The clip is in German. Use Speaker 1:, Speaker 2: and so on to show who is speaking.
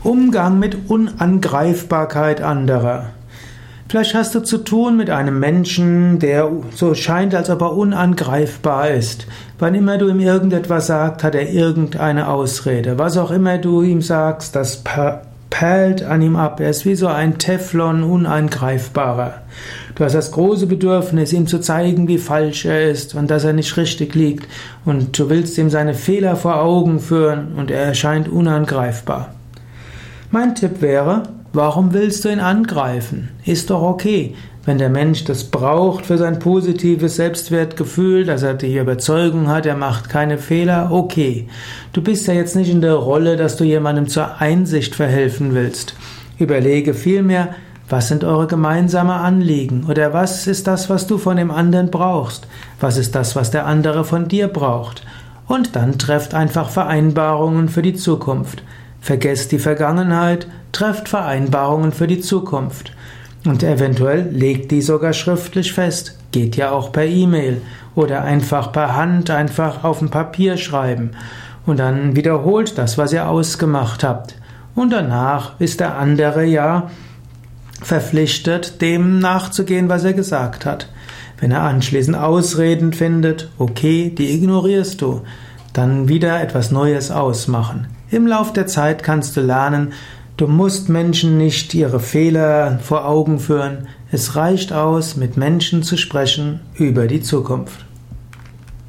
Speaker 1: Umgang mit Unangreifbarkeit anderer. Vielleicht hast du zu tun mit einem Menschen, der so scheint, als ob er unangreifbar ist. Wann immer du ihm irgendetwas sagst, hat er irgendeine Ausrede. Was auch immer du ihm sagst, das perlt an ihm ab. Er ist wie so ein Teflon, unangreifbarer. Du hast das große Bedürfnis, ihm zu zeigen, wie falsch er ist und dass er nicht richtig liegt. Und du willst ihm seine Fehler vor Augen führen und er erscheint unangreifbar. Mein Tipp wäre, warum willst du ihn angreifen? Ist doch okay. Wenn der Mensch das braucht für sein positives Selbstwertgefühl, dass er die Überzeugung hat, er macht keine Fehler, okay. Du bist ja jetzt nicht in der Rolle, dass du jemandem zur Einsicht verhelfen willst. Überlege vielmehr, was sind eure gemeinsamen Anliegen? Oder was ist das, was du von dem anderen brauchst? Was ist das, was der andere von dir braucht? Und dann trefft einfach Vereinbarungen für die Zukunft. Vergesst die Vergangenheit, trefft Vereinbarungen für die Zukunft. Und eventuell legt die sogar schriftlich fest. Geht ja auch per E-Mail oder einfach per Hand, einfach auf dem Papier schreiben. Und dann wiederholt das, was ihr ausgemacht habt. Und danach ist der andere ja verpflichtet, dem nachzugehen, was er gesagt hat. Wenn er anschließend Ausreden findet, okay, die ignorierst du. Dann wieder etwas Neues ausmachen. Im Lauf der Zeit kannst du lernen, du musst Menschen nicht ihre Fehler vor Augen führen. Es reicht aus, mit Menschen zu sprechen über die Zukunft.